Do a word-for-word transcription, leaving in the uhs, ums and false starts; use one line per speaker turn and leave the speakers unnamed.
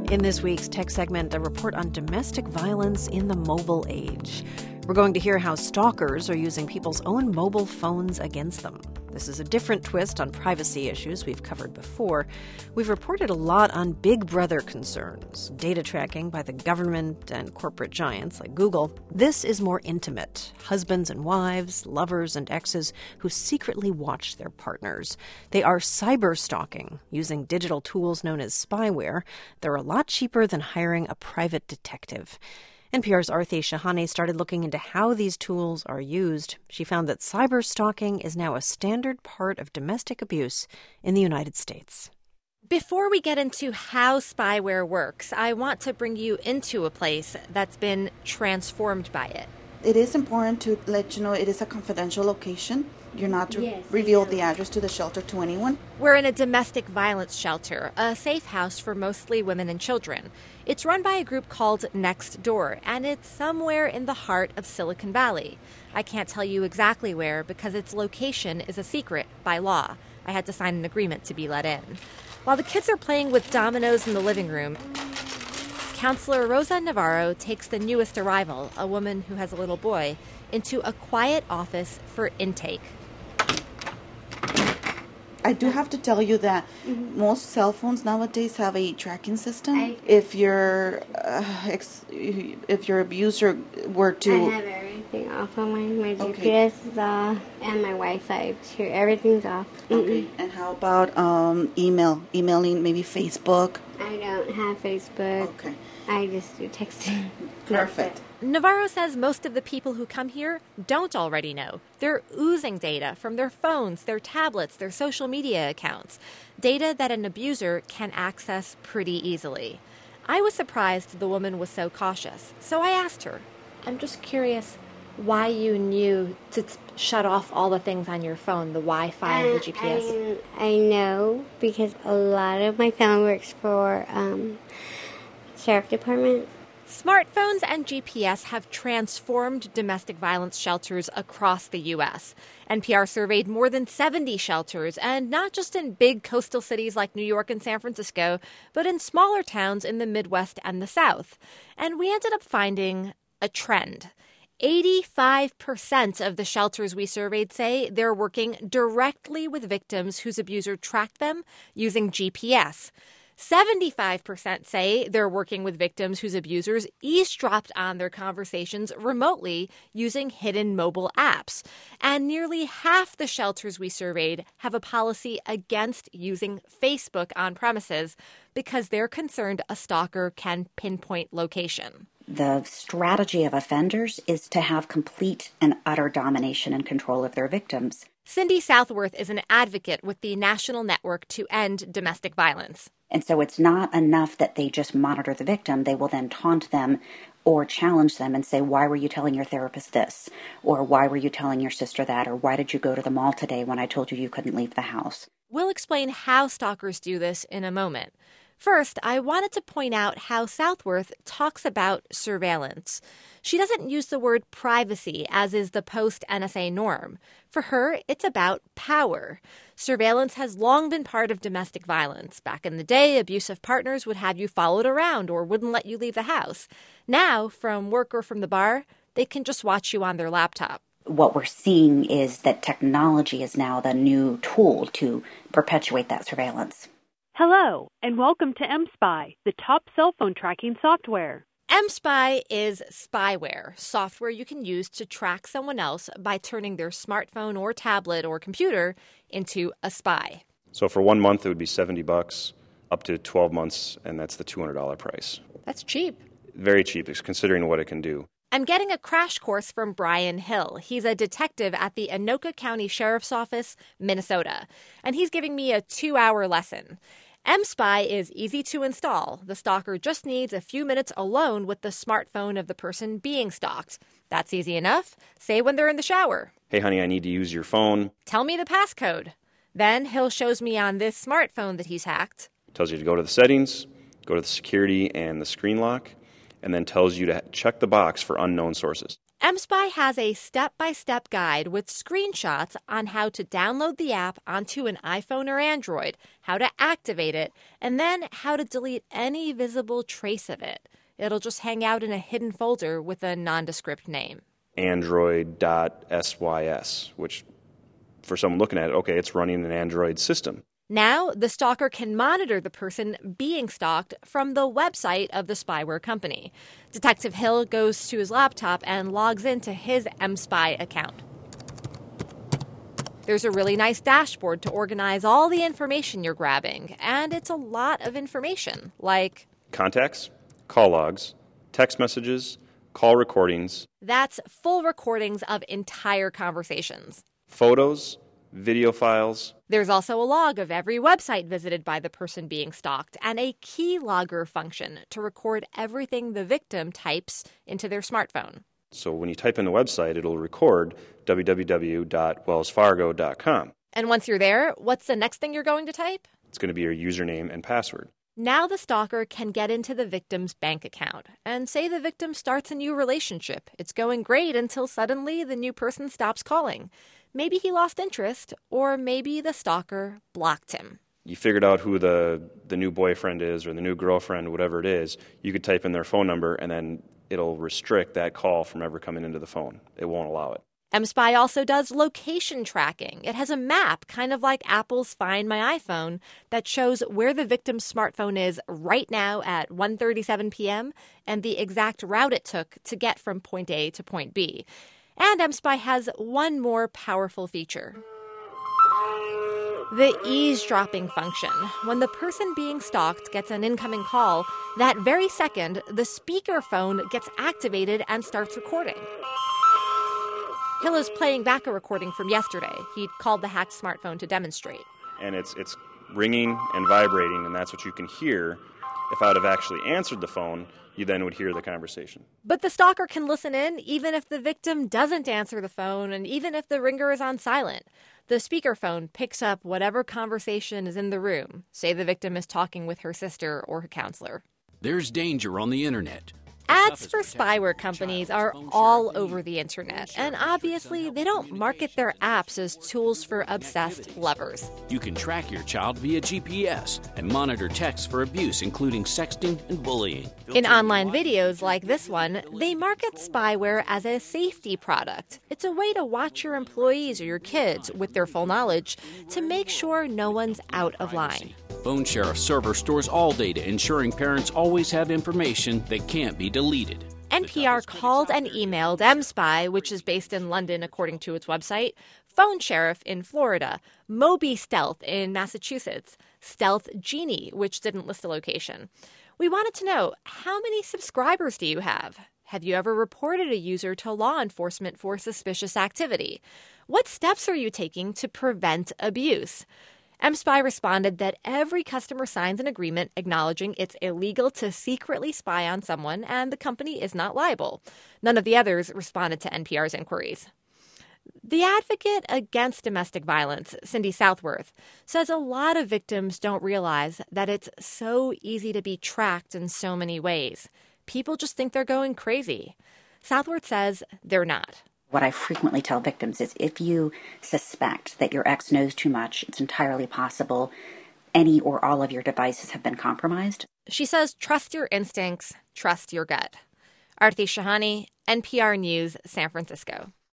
In this week's tech segment, a report on domestic violence in the mobile age. We're going to hear how stalkers are using people's own mobile phones against them. This is a different twist on privacy issues we've covered before. We've reported a lot on Big Brother concerns, data tracking by the government and corporate giants like Google. This is more intimate. Husbands and wives, lovers and exes who secretly watch their partners. They are cyber stalking using digital tools known as spyware. They're a lot cheaper than hiring a private detective. N P R's Aarti Shahani started looking into how these tools are used. She found that cyber stalking is now a standard part of domestic abuse in the United States.
Before we get into how spyware works, I want to bring you into a place that's been transformed by it.
It is important to let you know it is a confidential location. You're not to yes, reveal the address to the shelter to anyone.
We're in a domestic violence shelter, a safe house for mostly women and children. It's run by a group called Next Door, and it's somewhere in the heart of Silicon Valley. I can't tell you exactly where because its location is a secret by law. I had to sign an agreement to be let in. While the kids are playing with dominoes in the living room, Counselor Rosa Navarro takes the newest arrival, a woman who has a little boy, into a quiet office for intake.
I do have to tell you that mm-hmm. most cell phones nowadays have a tracking system.
I,
if your uh, ex, if your abuser were to,
I have everything off on my my okay. G P S is off and my Wi-Fi too. Everything's off.
Okay. Mm-mm. And how about um, email? Emailing, maybe Facebook.
I don't have Facebook.
Okay.
I just do texting.
Perfect.
Navarro says most of the people who come here don't already know. They're oozing data from their phones, their tablets, their social media accounts. Data that an abuser can access pretty easily. I was surprised the woman was so cautious, so I asked her, I'm just curious why you knew to t- shut off all the things on your phone, the Wi-Fi and the G P S.
I, I know because a lot of my family works for um, sheriff department.
Smartphones and G P S have transformed domestic violence shelters across the U S. N P R surveyed more than seventy shelters, and not just in big coastal cities like New York and San Francisco, but in smaller towns in the Midwest and the South. And we ended up finding a trend. eighty-five percent of the shelters we surveyed say they're working directly with victims whose abuser tracked them using G P S. seventy-five percent say they're working with victims whose abusers eavesdropped on their conversations remotely using hidden mobile apps. And nearly half the shelters we surveyed have a policy against using Facebook on premises because they're concerned a stalker can pinpoint location.
The strategy of offenders is to have complete and utter domination and control of their victims.
Cindy Southworth is an advocate with the National Network to End Domestic Violence.
And so it's not enough that they just monitor the victim. They will then taunt them or challenge them and say, why were you telling your therapist this? Or why were you telling your sister that? Or why did you go to the mall today when I told you you couldn't leave the house?
We'll explain how stalkers do this in a moment. First, I wanted to point out how Southworth talks about surveillance. She doesn't use the word privacy, as is the post-N S A norm. For her, it's about power. Surveillance has long been part of domestic violence. Back in the day, abusive partners would have you followed around or wouldn't let you leave the house. Now, from work or from the bar, they can just watch you on their laptop.
What we're seeing is that technology is now the new tool to perpetuate that surveillance.
Hello, and welcome to mSpy, the top cell phone tracking software.
mSpy is spyware, software you can use to track someone else by turning their smartphone or tablet or computer into a spy.
So for one month, it would be seventy bucks, up to twelve months, and that's the two hundred dollars price.
That's cheap.
Very cheap, considering what it can do.
I'm getting a crash course from Brian Hill. He's a detective at the Anoka County Sheriff's Office, Minnesota, and he's giving me a two-hour lesson. mSpy is easy to install. The stalker just needs a few minutes alone with the smartphone of the person being stalked. That's easy enough. Say when they're in the shower.
Hey, honey, I need to use your phone.
Tell me the passcode. Then Hill shows me on this smartphone that he's hacked.
Tells you to go to the settings, go to the security and the screen lock, and then tells you to check the box for unknown sources.
mSpy has a step-by-step guide with screenshots on how to download the app onto an iPhone or Android, how to activate it, and then how to delete any visible trace of it. It'll just hang out in a hidden folder with a nondescript name.
Android dot S Y S, which for someone looking at it, okay, it's running an Android system.
Now, the stalker can monitor the person being stalked from the website of the spyware company. Detective Hill goes to his laptop and logs into his mSpy account. There's a really nice dashboard to organize all the information you're grabbing, and it's a lot of information, like
contacts, call logs, text messages, call recordings.
That's full recordings of entire conversations.
Photos, video files.
There's also a log of every website visited by the person being stalked and a keylogger function to record everything the victim types into their smartphone.
So when you type in the website, it'll record w w w dot wells fargo dot com.
And once you're there, what's the next thing you're going to type?
It's going to be your username and password.
Now the stalker can get into the victim's bank account and say the victim starts a new relationship. It's going great until suddenly the new person stops calling. Maybe he lost interest, or maybe the stalker blocked him.
You figured out who the, the new boyfriend is or the new girlfriend, whatever it is. You could type in their phone number, and then it'll restrict that call from ever coming into the phone. It won't allow it.
mSpy also does location tracking. It has a map, kind of like Apple's Find My iPhone, that shows where the victim's smartphone is right now at one thirty-seven p.m. and the exact route it took to get from point A to point B. And mSpy has one more powerful feature. The eavesdropping function. When the person being stalked gets an incoming call, that very second, the speakerphone gets activated and starts recording. Hill is playing back a recording from yesterday. He'd called the hacked smartphone to demonstrate.
And it's it's ringing and vibrating, and that's what you can hear. If I would have actually answered the phone, you then would hear the conversation.
But the stalker can listen in even if the victim doesn't answer the phone and even if the ringer is on silent. The speakerphone picks up whatever conversation is in the room. Say the victim is talking with her sister or her counselor.
There's danger on the internet.
Ads for spyware companies are all over the internet, and obviously they don't market their apps as tools for obsessed lovers.
You can track your child via G P S and monitor texts for abuse, including sexting and bullying.
In online videos like this one, they market spyware as a safety product. It's a way to watch your employees or your kids with their full knowledge to make sure no one's out of line.
Phone Sheriff server stores all data, ensuring parents always have information that can't be deleted.
N P R called and emailed mSpy, which is based in London according to its website, Phone Sheriff in Florida, Moby Stealth in Massachusetts, Stealth Genie, which didn't list a location. We wanted to know, how many subscribers do you have? Have you ever reported a user to law enforcement for suspicious activity? What steps are you taking to prevent abuse? mSpy responded that every customer signs an agreement acknowledging it's illegal to secretly spy on someone and the company is not liable. None of the others responded to N P R's inquiries. The advocate against domestic violence, Cindy Southworth, says a lot of victims don't realize that it's so easy to be tracked in so many ways. People just think they're going crazy. Southworth says they're not.
What I frequently tell victims is if you suspect that your ex knows too much, it's entirely possible any or all of your devices have been compromised.
She says trust your instincts, trust your gut. Aarti Shahani, N P R News, San Francisco.